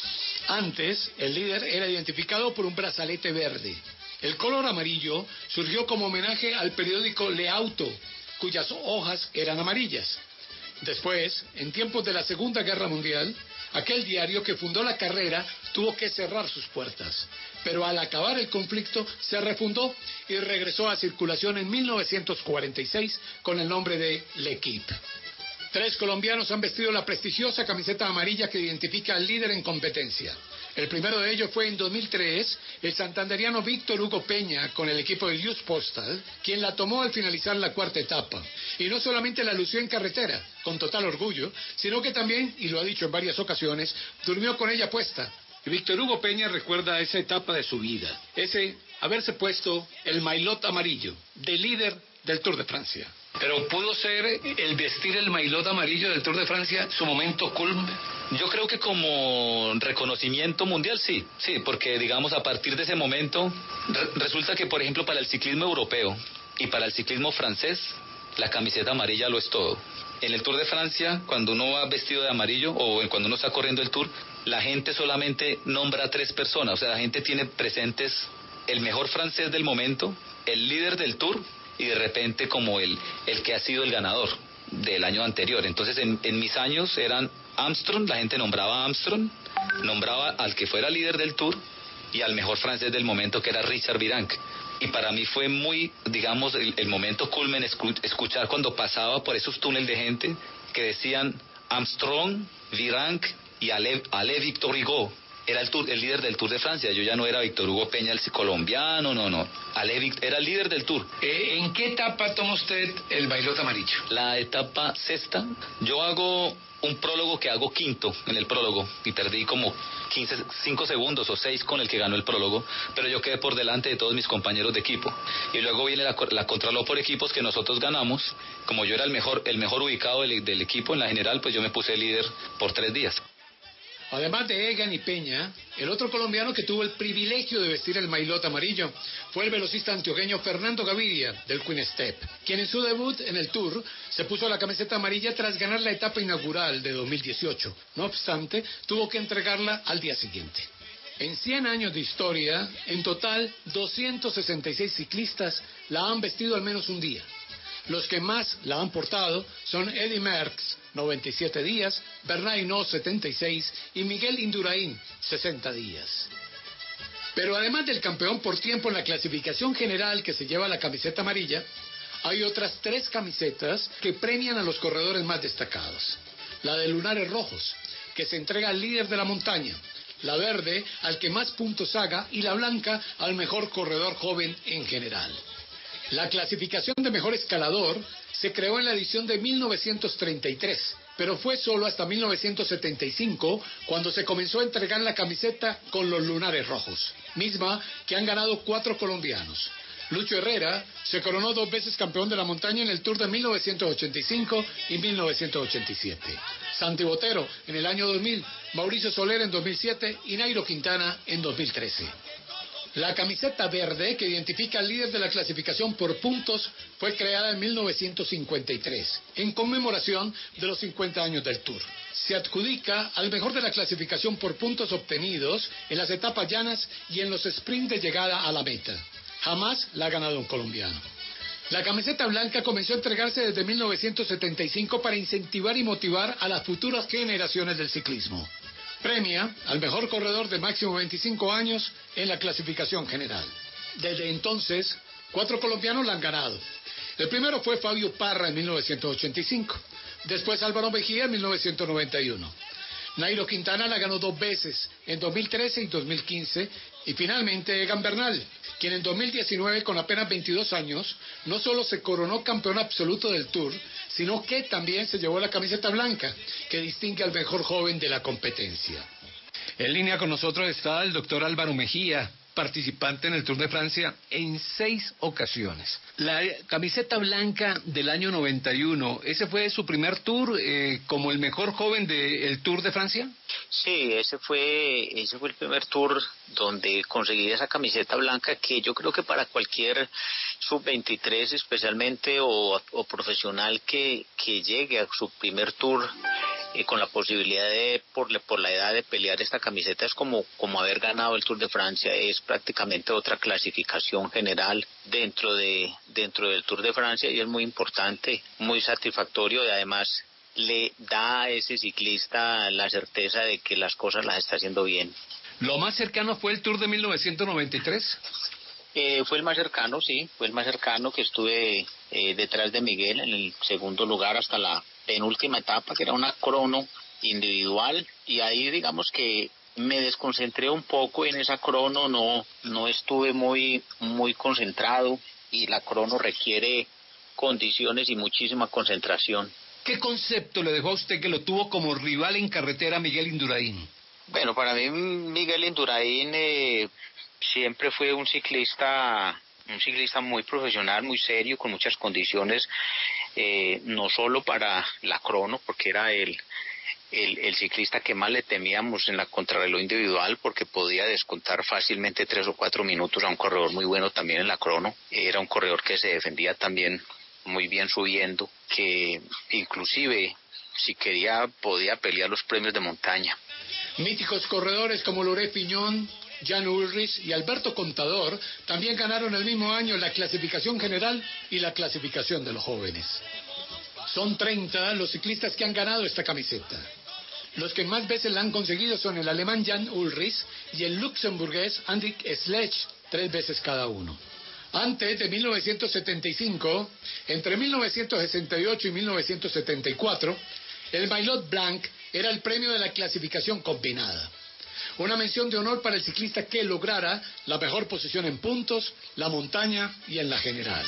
Antes, el líder era identificado por un brazalete verde. El color amarillo surgió como homenaje al periódico Le Auto, cuyas hojas eran amarillas. Después, en tiempos de la Segunda Guerra Mundial, aquel diario que fundó la carrera tuvo que cerrar sus puertas. Pero al acabar el conflicto se refundó y regresó a circulación en mil novecientos cuarenta y seis con el nombre de L'Équipe. Tres colombianos han vestido la prestigiosa camiseta amarilla que identifica al líder en competencia. El primero de ellos fue en dos mil tres el santanderiano Víctor Hugo Peña con el equipo de Luz Postal, quien la tomó al finalizar la cuarta etapa. Y no solamente la lució en carretera, con total orgullo, sino que también, y lo ha dicho en varias ocasiones, durmió con ella puesta. Y Víctor Hugo Peña recuerda esa etapa de su vida, ese haberse puesto el maillot amarillo de líder del Tour de Francia. Pero ¿pudo ser el vestir el maillot amarillo del Tour de Francia su momento culme? Yo creo que como reconocimiento mundial sí, sí, porque digamos a partir de ese momento re resulta que por ejemplo para el ciclismo europeo y para el ciclismo francés la camiseta amarilla lo es todo. En el Tour de Francia, cuando uno va vestido de amarillo o cuando uno está corriendo el Tour, la gente solamente nombra a tres personas, o sea, la gente tiene presentes el mejor francés del momento, el líder del Tour y de repente como el, el que ha sido el ganador del año anterior. Entonces en, en mis años eran Armstrong, la gente nombraba a Armstrong, nombraba al que fuera líder del Tour y al mejor francés del momento que era Richard Virenque. Y para mí fue muy, digamos, el, el momento culmen escuchar cuando pasaba por esos túneles de gente que decían Armstrong, Virenque y Ale, Ale Victor Hugo. Era el, tour, el líder del Tour de Francia. Yo ya no era Víctor Hugo Peña, el colombiano, no, no. Ale era el líder del Tour. Eh, ¿En qué etapa toma usted el maillot amarillo? La etapa sexta. Yo hago un prólogo que hago quinto en el prólogo y perdí como quince, cinco segundos o seis con el que ganó el prólogo, pero yo quedé por delante de todos mis compañeros de equipo. Y luego viene la, la contralor por equipos que nosotros ganamos. Como yo era el mejor, el mejor ubicado del, del equipo en la general, pues yo me puse líder por tres días. Además de Egan y Peña, el otro colombiano que tuvo el privilegio de vestir el maillot amarillo fue el velocista antioqueño Fernando Gaviria, del Queen Step, quien en su debut en el Tour se puso la camiseta amarilla tras ganar la etapa inaugural de dos mil dieciocho. No obstante, tuvo que entregarla al día siguiente. En cien años de historia, en total, doscientos sesenta y seis ciclistas la han vestido al menos un día. Los que más la han portado son Eddy Merckx, noventa y siete días, Bernard Hinault, setenta y seis y Miguel Indurain, sesenta días. Pero además del campeón por tiempo en la clasificación general que se lleva la camiseta amarilla, hay otras tres camisetas que premian a los corredores más destacados. La de lunares rojos, que se entrega al líder de la montaña, la verde al que más puntos haga y la blanca al mejor corredor joven en general. La clasificación de mejor escalador se creó en la edición de mil novecientos treinta y tres, pero fue solo hasta mil novecientos setenta y cinco cuando se comenzó a entregar la camiseta con los lunares rojos, misma que han ganado cuatro colombianos. Lucho Herrera se coronó dos veces campeón de la montaña en el Tour de mil novecientos ochenta y cinco y mil novecientos ochenta y siete. Santi Botero en el año dos mil, Mauricio Soler en dos mil siete y Nairo Quintana en dos mil trece. La camiseta verde, que identifica al líder de la clasificación por puntos, fue creada en mil novecientos cincuenta y tres, en conmemoración de los cincuenta años del Tour. Se adjudica al mejor de la clasificación por puntos obtenidos en las etapas llanas y en los sprints de llegada a la meta. Jamás la ha ganado un colombiano. La camiseta blanca comenzó a entregarse desde mil novecientos setenta y cinco para incentivar y motivar a las futuras generaciones del ciclismo. Premia al mejor corredor de máximo veinticinco años en la clasificación general. Desde entonces, cuatro colombianos la han ganado. El primero fue Fabio Parra en mil novecientos ochenta y cinco, después Álvaro Mejía en mil novecientos noventa y uno. Nairo Quintana la ganó dos veces, en dos mil trece y dos mil quince, y finalmente Egan Bernal, quien en dos mil diecinueve, con apenas veintidós años, no solo se coronó campeón absoluto del Tour, sino que también se llevó la camiseta blanca, que distingue al mejor joven de la competencia. En línea con nosotros está el doctor Álvaro Mejía, participante en el Tour de Francia en seis ocasiones. La camiseta blanca del año noventa y uno, ¿ese fue su primer Tour eh, como el mejor joven del Tour de Francia? Sí, ese fue, ese fue el primer Tour donde conseguí esa camiseta blanca, que yo creo que para cualquier sub veintitrés especialmente o, o profesional que, que llegue a su primer Tour eh, con la posibilidad de, por, por la edad de pelear esta camiseta, es como, como haber ganado el Tour de Francia. Es prácticamente otra clasificación general dentro de dentro del Tour de Francia y es muy importante, muy satisfactorio, y además le da a ese ciclista la certeza de que las cosas las está haciendo bien. ¿Lo más cercano fue el Tour de mil novecientos noventa y tres? Eh, fue el más cercano, sí, fue el más cercano, que estuve eh, detrás de Miguel en el segundo lugar hasta la penúltima etapa, que era una crono individual, y ahí digamos que me desconcentré un poco en esa crono, no no estuve muy muy concentrado, y la crono requiere condiciones y muchísima concentración. ¿Qué concepto le dejó a usted que lo tuvo como rival en carretera a Miguel Indurain? Bueno, para mí Miguel Indurain eh, siempre fue un ciclista un ciclista muy profesional, muy serio, con muchas condiciones, eh, no solo para la crono, porque era el El, el ciclista que más le temíamos en la contrarreloj individual, porque podía descontar fácilmente tres o cuatro minutos a un corredor muy bueno también en la crono. Era un corredor que se defendía también muy bien subiendo, que inclusive si quería podía pelear los premios de montaña. Míticos corredores como Laurent Fignon, Jan Ullrich y Alberto Contador también ganaron el mismo año la clasificación general y la clasificación de los jóvenes. Son treinta los ciclistas que han ganado esta camiseta. Los que más veces la han conseguido son el alemán Jan Ullrich y el luxemburgués Hendrik Schleck, tres veces cada uno. Antes de mil novecientos setenta y cinco, entre mil novecientos sesenta y ocho y mil novecientos setenta y cuatro, el Maillot Blanc era el premio de la clasificación combinada. Una mención de honor para el ciclista que lograra la mejor posición en puntos, la montaña y en la general.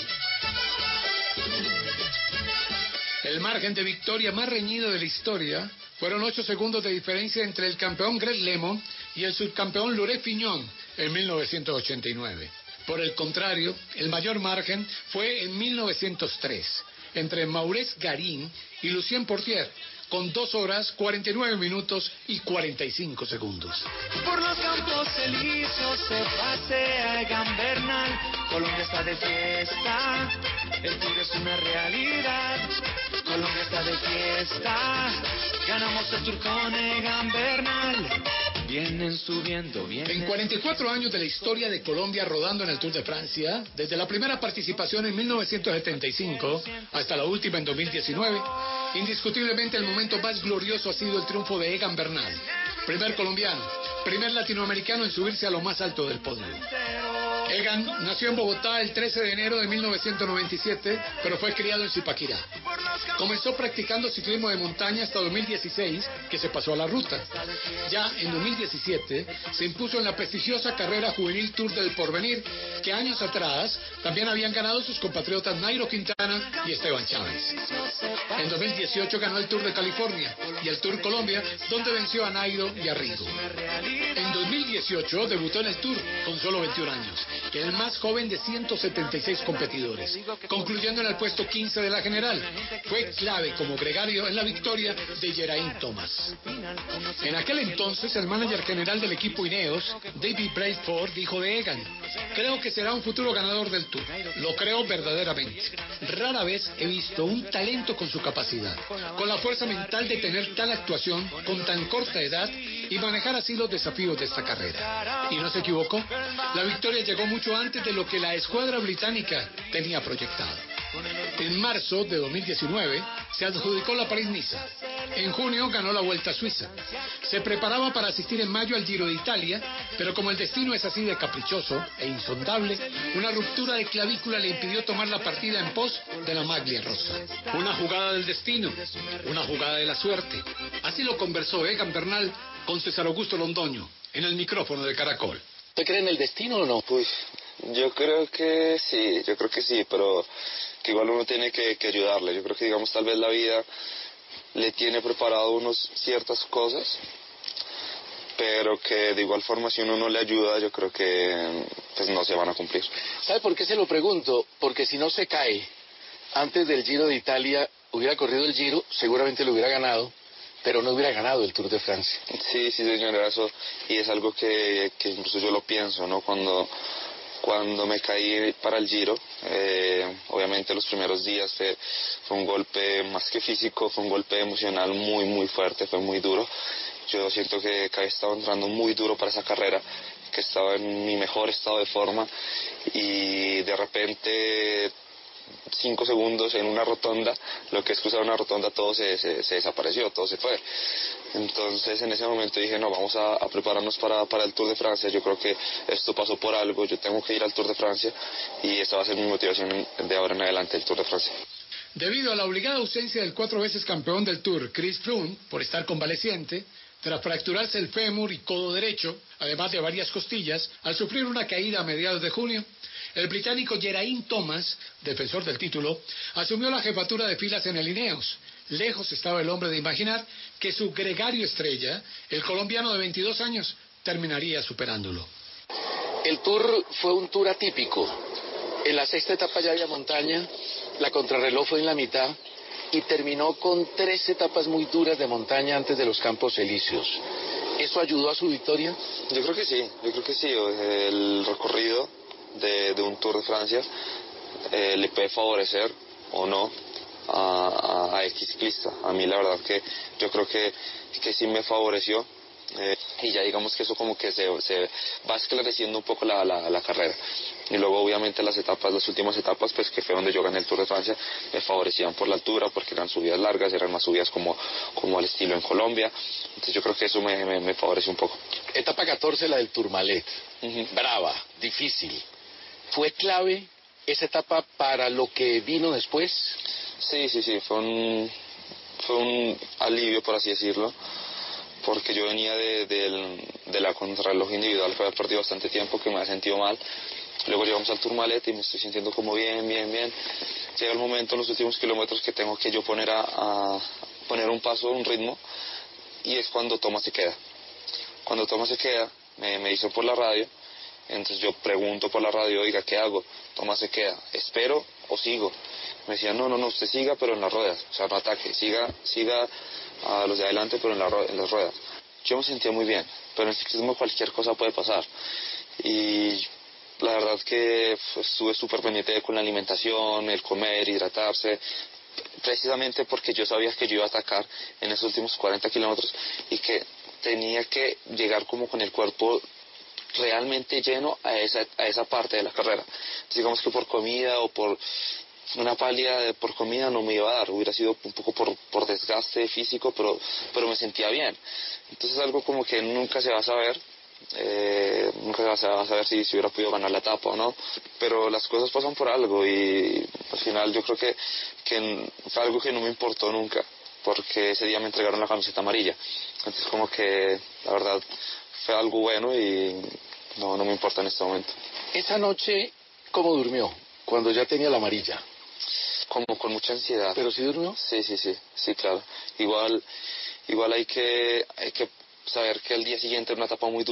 El margen de victoria más reñido de la historia fueron ocho segundos de diferencia entre el campeón Greg LeMond y el subcampeón Laurent Fignon en mil novecientos ochenta y nueve. Por el contrario, el mayor margen fue en mil novecientos tres, entre Maurice Garin y Lucien Portier, con dos horas, cuarenta y nueve minutos y cuarenta y cinco segundos. Por los campos elíseos se pasea Egan Bernal, Colombia está de fiesta, el Tour es una realidad, Colombia está de fiesta, ganamos el Tour con Egan Bernal. Vienen subiendo, vienen... En cuarenta y cuatro años de la historia de Colombia rodando en el Tour de Francia, desde la primera participación en mil novecientos setenta y cinco hasta la última en dos mil diecinueve, indiscutiblemente el momento más glorioso ha sido el triunfo de Egan Bernal, primer colombiano, primer latinoamericano en subirse a lo más alto del podio. Egan nació en Bogotá el trece de enero de mil novecientos noventa y siete, pero fue criado en Zipaquirá. Comenzó practicando ciclismo de montaña hasta dos mil dieciséis, que se pasó a la ruta. Ya en dos mil diecisiete se impuso en la prestigiosa carrera juvenil Tour del Porvenir, que años atrás también habían ganado sus compatriotas Nairo Quintana y Esteban Chávez. En dos mil dieciocho ganó el Tour de California y el Tour Colombia, donde venció a Nairo y a Rigo. En dos mil dieciocho debutó en el Tour con solo veintiún años el más joven de ciento setenta y seis competidores, concluyendo en el puesto quince de la general. Fue clave como gregario en la victoria de Geraint Thomas. En aquel entonces, el manager general del equipo Ineos, David Brailsford, dijo de Egan: creo que será un futuro ganador del Tour. Lo creo verdaderamente. Rara vez he visto un talento con su capacidad, con la fuerza mental de tener tal actuación con tan corta edad y manejar así los desafíos de esta carrera. Y no se equivocó. La victoria llegó mucho antes de lo que la escuadra británica tenía proyectado. En marzo de dos mil diecinueve se adjudicó la París-Niza. En junio ganó la Vuelta a Suiza. Se preparaba para asistir en mayo al Giro de Italia, pero como el destino es así de caprichoso e insondable, una ruptura de clavícula le impidió tomar la partida en pos de la Maglia Rosa. Una jugada del destino, una jugada de la suerte. Así lo conversó Egan Bernal con César Augusto Londoño en el micrófono de Caracol. ¿Usted cree en el destino o no? Pues yo creo que sí, yo creo que sí, pero que igual uno tiene que, que ayudarle. Yo creo que, digamos, tal vez la vida le tiene preparado unos ciertas cosas, pero que de igual forma si uno no le ayuda, yo creo que pues no se van a cumplir. ¿Sabe por qué se lo pregunto? Porque si no se cae antes del Giro de Italia, hubiera corrido el Giro, seguramente lo hubiera ganado, pero no hubiera ganado el Tour de Francia. Sí, sí, señora, eso, y es algo que, que incluso yo lo pienso, ¿no? Cuando, cuando me caí para el Giro, eh, obviamente los primeros días fue, fue un golpe más que físico, fue un golpe emocional muy, muy fuerte, fue muy duro. Yo siento que, que estaba entrando muy duro para esa carrera, que estaba en mi mejor estado de forma, y de repente cinco segundos en una rotonda, lo que es cruzar una rotonda, todo se, se, se desapareció, todo se fue. Entonces en ese momento dije, no, vamos a, a prepararnos para, para el Tour de Francia. Yo creo que esto pasó por algo, yo tengo que ir al Tour de Francia y esta va a ser mi motivación de ahora en adelante, el Tour de Francia. Debido a la obligada ausencia del cuatro veces campeón del Tour, Chris Froome, por estar convaleciente, tras fracturarse el fémur y codo derecho, además de varias costillas, al sufrir una caída a mediados de junio, el británico Geraint Thomas, defensor del título, asumió la jefatura de filas en el Ineos. Lejos estaba el hombre de imaginar que su gregario estrella, el colombiano de veintidós años, terminaría superándolo. El Tour fue un Tour atípico. En la sexta etapa ya había montaña, la contrarreloj fue en la mitad y terminó con tres etapas muy duras de montaña antes de los Campos Elíseos. ¿Eso ayudó a su victoria? Yo creo que sí, yo creo que sí. El recorrido de, de un Tour de Francia eh, le puede favorecer o no a, a, a X ciclista. A mí la verdad que yo creo que, que sí me favoreció. Eh, y ya digamos que eso como que se, se va esclareciendo un poco la, la, la carrera, y luego obviamente las etapas, las últimas etapas, pues que fue donde yo gané el Tour de Francia, me favorecían por la altura, porque eran subidas largas, eran más subidas como, como al estilo en Colombia. Entonces yo creo que eso me, me, me favorece un poco. Etapa catorce, la del Tourmalet. Uh-huh. Brava, difícil. ¿Fue clave esa etapa para lo que vino después? Sí, sí, sí, fue un, fue un alivio, por así decirlo, porque yo venía de, de, de la contrarreloj individual, que había perdido bastante tiempo, que me había sentido mal. Luego llegamos al Tourmalet y me estoy sintiendo como bien, bien, bien. Llega el momento en los últimos kilómetros que tengo que yo poner a, a poner un paso, un ritmo, y es cuando Thomas se queda. Cuando Thomas se queda, me, me hizo por la radio, entonces yo pregunto por la radio, oiga, ¿qué hago? Thomas se queda, ¿espero o sigo? Me decía, no, no, no, usted siga, pero en las ruedas, o sea, no ataque, siga, siga a los de adelante, pero en, la, en las ruedas. Yo me sentía muy bien, pero en el ciclismo cualquier cosa puede pasar. Y la verdad que pues, estuve súper pendiente con la alimentación, el comer, hidratarse, precisamente porque yo sabía que yo iba a atacar en esos últimos cuarenta kilómetros y que tenía que llegar como con el cuerpo realmente lleno a esa, a esa parte de la carrera. Entonces, digamos que por comida o por una pálida de, por comida no me iba a dar, hubiera sido un poco por, por desgaste físico, pero, pero me sentía bien. Entonces algo como que nunca se va a saber, eh, nunca se va a saber si, si hubiera podido ganar la etapa o no, pero las cosas pasan por algo y al final yo creo que, que fue algo que no me importó nunca, porque ese día me entregaron la camiseta amarilla. Entonces como que la verdad fue algo bueno y no, no me importa en este momento. Esa noche, ¿cómo durmió cuando ya tenía la amarilla? Como con mucha ansiedad. ¿Pero sí durmió? Sí, sí, sí, sí, claro. Igual, igual hay que, hay que saber que el día siguiente era una etapa muy dura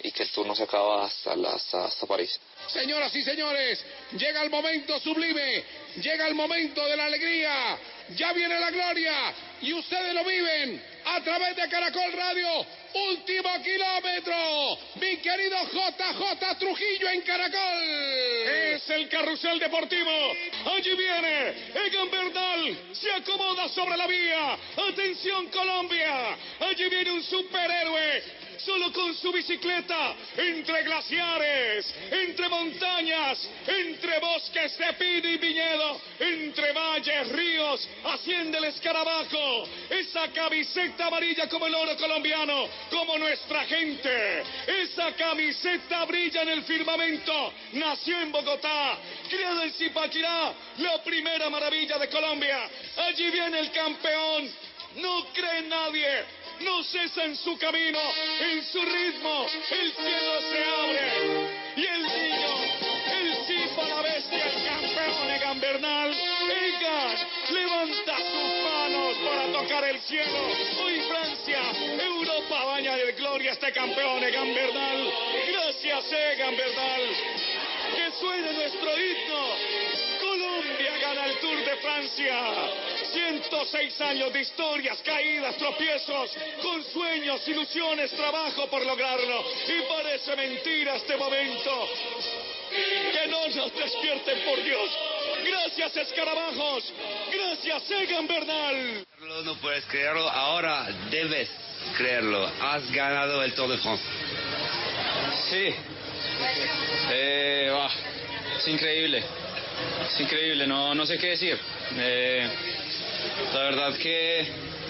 y que el Tour no se acaba hasta, la, hasta, hasta París. Señoras y señores, llega el momento sublime, llega el momento de la alegría, ya viene la gloria y ustedes lo viven a través de Caracol Radio. Último kilómetro, mi querido J J Trujillo en Caracol. Es el carrusel deportivo. Allí viene Egan Bernal, se acomoda sobre la vía. Atención Colombia, allí viene un superhéroe. Solo con su bicicleta, entre glaciares, entre montañas, entre bosques de pino y viñedo, entre valles, ríos, asciende el escarabajo. Esa camiseta amarilla como el oro colombiano, como nuestra gente. Esa camiseta brilla en el firmamento. Nació en Bogotá, criada en Zipaquirá, la primera maravilla de Colombia. Allí viene el campeón. No cree nadie. No cesa en su camino, en su ritmo, el cielo se abre y el niño, el Zipa, la bestia, el campeón Egan Bernal, Egan levanta sus manos para tocar el cielo. Hoy Francia, Europa baña de gloria a este campeón Egan Bernal. Gracias Egan Bernal. Que suene nuestro himno. Colombia gana el Tour de Francia. ciento seis años de historias, caídas, tropiezos, con sueños, ilusiones, trabajo por lograrlo. Y parece mentira este momento. Que no nos despierten, por Dios. Gracias, escarabajos. Gracias, Egan Bernal. No puedes creerlo, ahora debes creerlo. Has ganado el Tour de France. Sí. Eh, bah, es increíble. Es increíble, no, no sé qué decir. Eh, la verdad que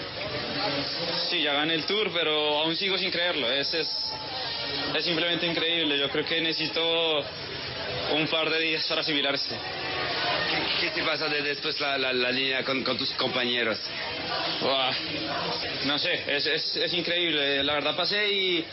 sí, ya gané el Tour, pero aún sigo sin creerlo. Es, es, es simplemente increíble. Yo creo que necesito un par de días para asimilarse. ¿Qué, qué te pasa de después la, la, la línea con, con tus compañeros? Uah, no sé, es, es, es increíble. La verdad pasé y,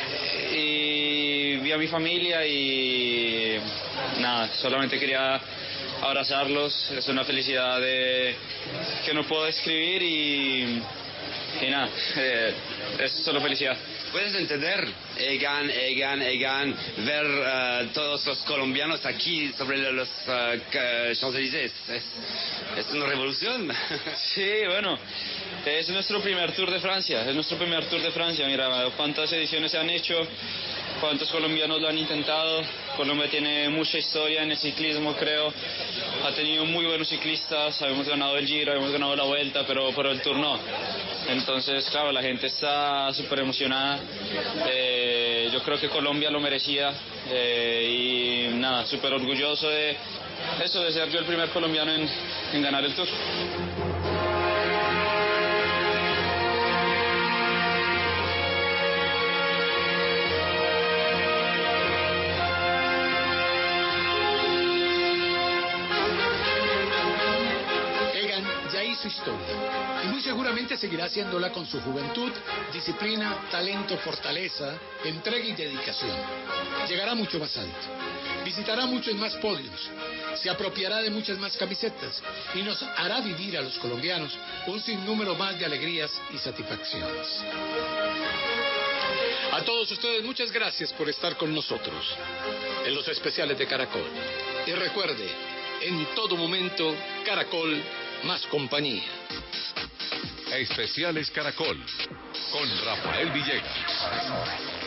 y vi a mi familia y nada, solamente quería abrazarlos. Es una felicidad de, que no puedo describir y, y nada, eh, es solo felicidad. ¿Puedes entender, Egan, Egan, Egan, ver uh, todos los colombianos aquí sobre los uh, Champs-Élysées? Es, es una revolución. Sí, bueno, es nuestro primer Tour de Francia, es nuestro primer Tour de Francia. Mira, cuántas ediciones se han hecho, cuántos colombianos lo han intentado. Colombia tiene mucha historia en el ciclismo, creo. Ha tenido muy buenos ciclistas, habíamos ganado el Giro, habíamos ganado la Vuelta, pero, pero el Tour no. Entonces, claro, la gente está súper emocionada. Eh, yo creo que Colombia lo merecía eh, y nada, súper orgulloso de eso, de ser yo el primer colombiano en, en ganar el Tour. Su historia y muy seguramente seguirá haciéndola con su juventud, disciplina, talento, fortaleza, entrega y dedicación. Llegará mucho más alto, visitará muchos más podios, se apropiará de muchas más camisetas y nos hará vivir a los colombianos un sinnúmero más de alegrías y satisfacciones. A todos ustedes muchas gracias por estar con nosotros en los especiales de Caracol. Y recuerde, en todo momento, Caracol más compañía. Especiales Caracol con Rafael Villegas.